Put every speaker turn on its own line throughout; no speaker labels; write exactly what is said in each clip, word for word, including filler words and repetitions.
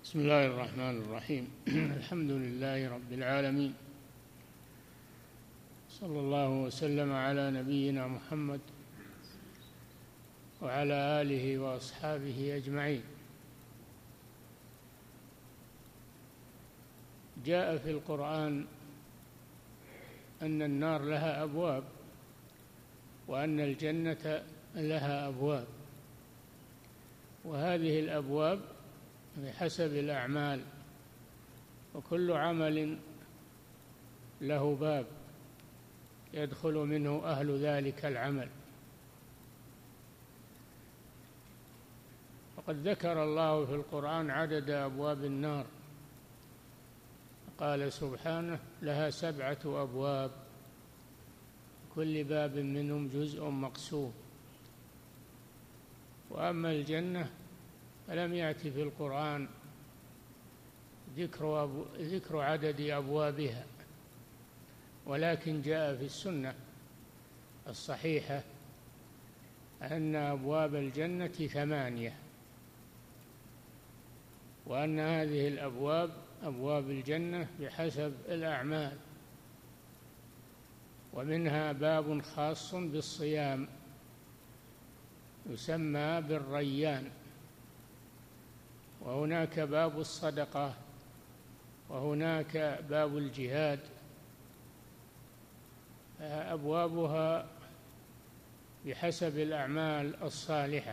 بسم الله الرحمن الرحيم. الحمد لله رب العالمين، صلى الله وسلم على نبينا محمد وعلى آله وأصحابه أجمعين. جاء في القرآن أن النار لها أبواب وأن الجنة لها أبواب، وهذه الأبواب بحسب الأعمال، وكل عمل له باب يدخل منه أهل ذلك العمل. وقد ذكر الله في القرآن عدد أبواب النار، قال سبحانه: لها سبعة أبواب كل باب منهم جزء مقسوم. وأما الجنة فلم يأتي في القرآن ذكر, أبو ذكر عدد أبوابها، ولكن جاء في السنة الصحيحة أن أبواب الجنة ثمانية، وأن هذه الأبواب أبواب الجنة بحسب الأعمال، ومنها باب خاص بالصيام يسمى بالريان، وهناك باب الصدقة، وهناك باب الجهاد. أبوابها بحسب الأعمال الصالحة،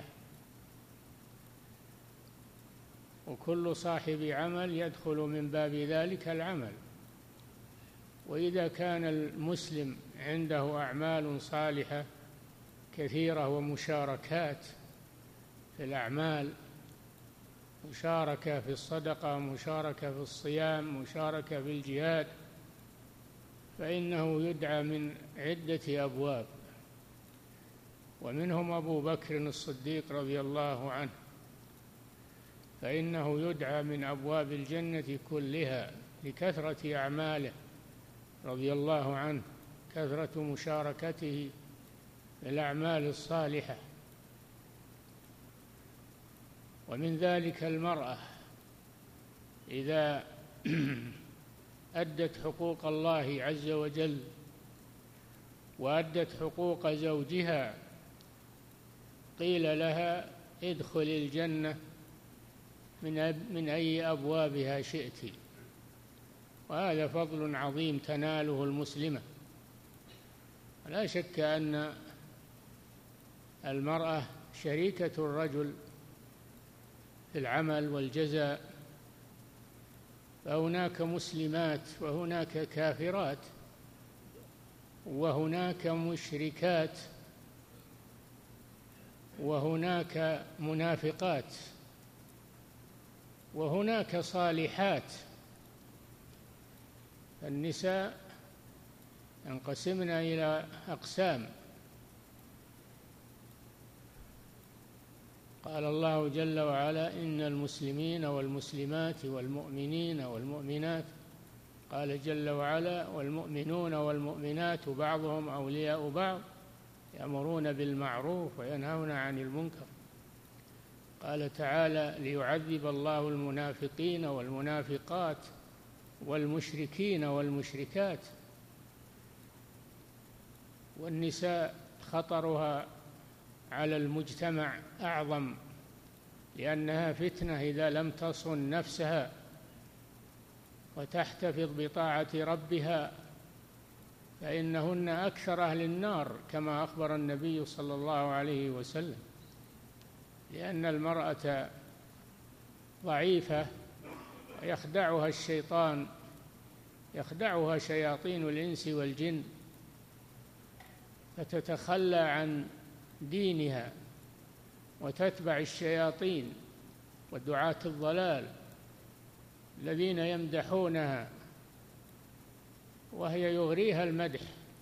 وكل صاحب عمل يدخل من باب ذلك العمل. وإذا كان المسلم عنده أعمال صالحة كثيرة ومشاركات في الأعمال، مشاركة في الصدقة، مشاركة في الصيام، مشاركة في الجهاد، فإنه يدعى من عدة أبواب. ومنهم أبو بكر الصديق رضي الله عنه، فإنه يدعى من أبواب الجنة كلها لكثرة أعماله رضي الله عنه، كثرة مشاركته في الأعمال الصالحة. ومن ذلك المرأة إذا أدت حقوق الله عز وجل وأدت حقوق زوجها قيل لها: ادخل الجنة من أي أبوابها شئت. وهذا فضل عظيم تناله المسلمة. لا شك أن المرأة شريكة الرجل في العمل والجزاء، فهناك مسلمات وهناك كافرات وهناك مشركات وهناك منافقات وهناك صالحات. النساء ينقسمن إلى أقسام. قال الله جل وعلا: إن المسلمين والمسلمات والمؤمنين والمؤمنات، قال جل وعلا: والمؤمنون والمؤمنات بعضهم أولياء بعض يأمرون بالمعروف وينهون عن المنكر. قال تعالى: ليعذب الله المنافقين والمنافقات والمشركين والمشركات. والنساء خطرها على المجتمع أعظم، لأنها فتنة إذا لم تصن نفسها وتحتفظ بطاعة ربها، فإنهن أكثر أهل النار كما أخبر النبي صلى الله عليه وسلم. لأن المرأة ضعيفة يخدعها الشيطان، يخدعها شياطين الإنس والجن، فتتخلى عن دينها وتتبع الشياطين ودعاة الضلال الذين يمدحونها وهي يغريها المدح،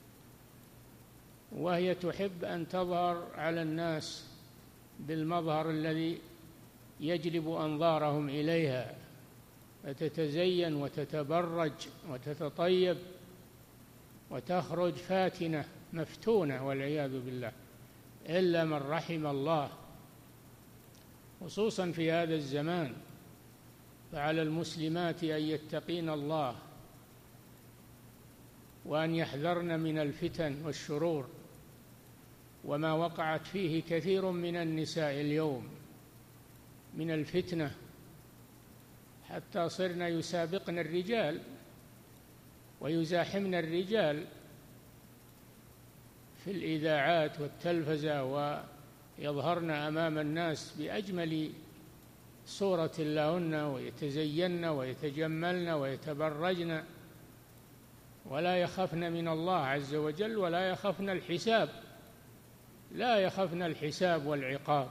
وهي تحب أن تظهر على الناس بالمظهر الذي يجلب أنظارهم إليها، فتتزين وتتبرج وتتطيب وتخرج فاتنة مفتونة والعياذ بالله، إلا من رحم الله. خصوصا في هذا الزمان فعلى المسلمات أن يتقين الله وأن يحذرن من الفتن والشرور وما وقعت فيه كثير من النساء اليوم من الفتنة، حتى صرنا يسابقن الرجال ويزاحمن الرجال في الإذاعات والتلفزة، ويظهرن أمام الناس بأجمل صورة لهن، ويتزين ويتجملن ويتبرجن، ولا يخفن من الله عز وجل ولا يخفن الحساب، لا يخفن الحساب والعقاب.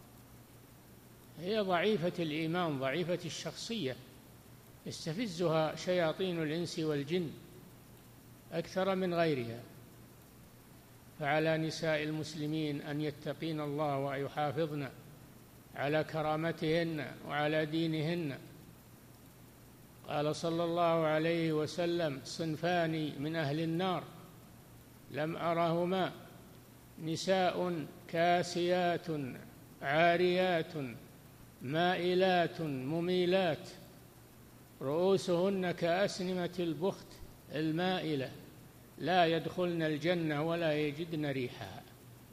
هي ضعيفة الإيمان، ضعيفة الشخصية، يستفزها شياطين الإنس والجن أكثر من غيرها. فعلى نساء المسلمين أن يتقين الله ويحافظن على كرامتهن وعلى دينهن. قال صلى الله عليه وسلم: صنفان من أهل النار لم أرهما: نساء كاسيات عاريات مائلات مميلات رؤوسهن كأسنمة البخت المائلة لا يدخلن الجنة ولا يجدن ريحها.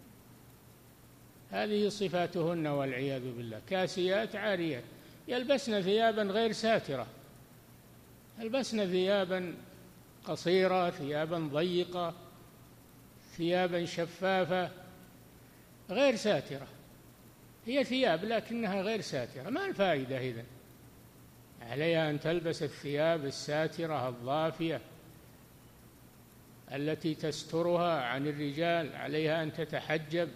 هذه صفاتهن والعياذ بالله، كاسيات عاريات، يلبسن ثيابا غير ساترة، يلبسن ثيابا قصيرة، ثيابا ضيقة، ثيابا شفافة غير ساترة. هي ثياب لكنها غير ساترة، ما الفائدة إذن؟ عليها أن تلبس الثياب الساترة الضافية التي تسترها عن الرجال، عليها أن تتحجب،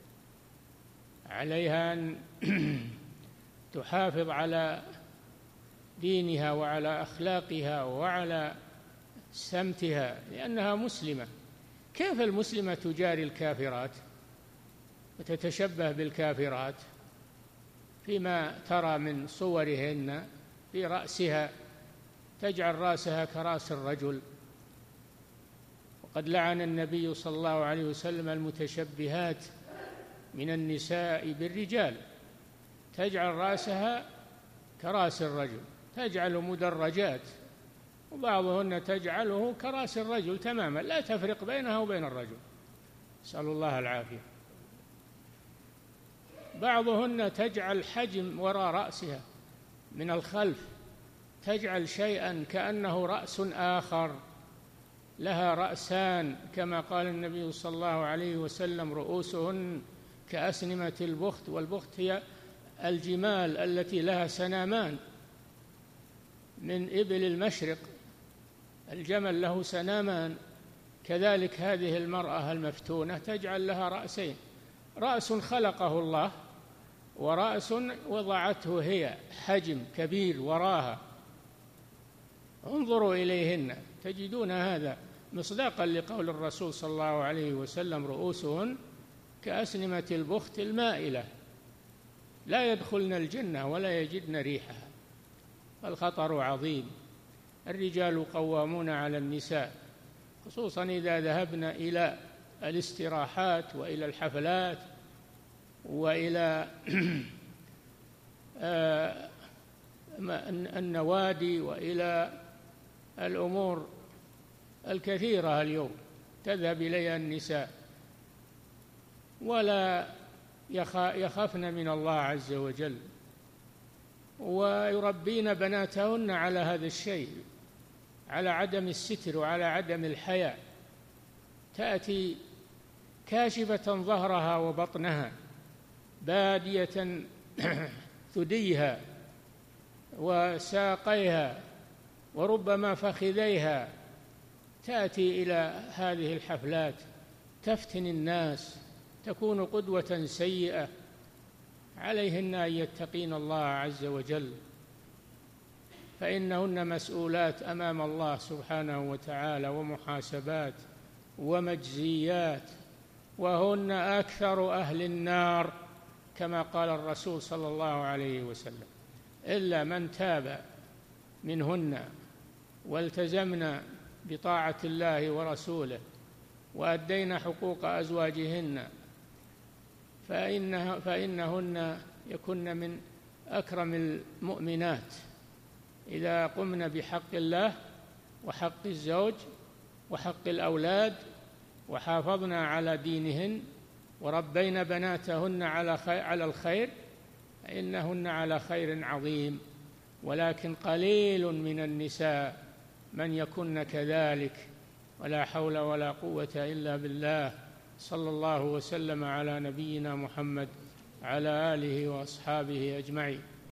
عليها أن تحافظ على دينها وعلى أخلاقها وعلى سمتها لأنها مسلمة. كيف المسلمة تجاري الكافرات وتتشبه بالكافرات فيما ترى من صورهن؟ في رأسها تجعل رأسها كرأس الرجل، وقد لعن النبي صلى الله عليه وسلم المتشبهات من النساء بالرجال، تجعل رأسها كرأس الرجل، تجعل مدرجات، وبعضهن تجعله كرأس الرجل تماما، لا تفرق بينها وبين الرجل، نسأل الله العافية. بعضهن تجعل حجم وراء رأسها من الخلف، تجعل شيئا كأنه رأس آخر، لها رأسان، كما قال النبي صلى الله عليه وسلم: رؤوسهن كأسنمة البخت. والبخت هي الجمال التي لها سنامان من إبل المشرق، الجمل له سنامان، كذلك هذه المرأة المفتونة تجعل لها رأسين: رأس خلقه الله، ورأس وضعته هي، حجم كبير وراها. انظروا إليهن تجدون هذا مصداقا لقول الرسول صلى الله عليه وسلم: رؤوسهن كأسنمة البخت المائلة لا يدخلن الجنة ولا يجدن ريحها. الخطر عظيم. الرجال قوامون على النساء، خصوصا إذا ذهبنا إلى الاستراحات وإلى الحفلات وإلى النوادي وإلى الأمور الكثيرة اليوم تذهب إليها النساء، ولا يخافن من الله عز وجل، ويربين بناتهن على هذا الشيء، على عدم الستر وعلى عدم الحياء. تأتي كاشفة ظهرها وبطنها، بادية ثديها وساقيها وربما فخذيها، تأتي إلى هذه الحفلات تفتن الناس، تكون قدوة سيئة. عليهن أن يتقين الله عز وجل، فإنهن مسؤولات أمام الله سبحانه وتعالى، ومحاسبات ومجزيات، وهن أكثر أهل النار كما قال الرسول صلى الله عليه وسلم: إلا من تاب منهن والتزمنا بطاعة الله ورسوله وأدينا حقوق أزواجهن فإنه فإنهن يكن من أكرم المؤمنات إذا قمنا بحق الله وحق الزوج وحق الأولاد وحافظنا على دينهن وربينا بناتهن على الخير فإنهن على خير عظيم. ولكن قليل من النساء من يكن كذلك، ولا حول ولا قوة إلا بالله. صلى الله وسلم على نبينا محمد على آله وأصحابه أجمعين.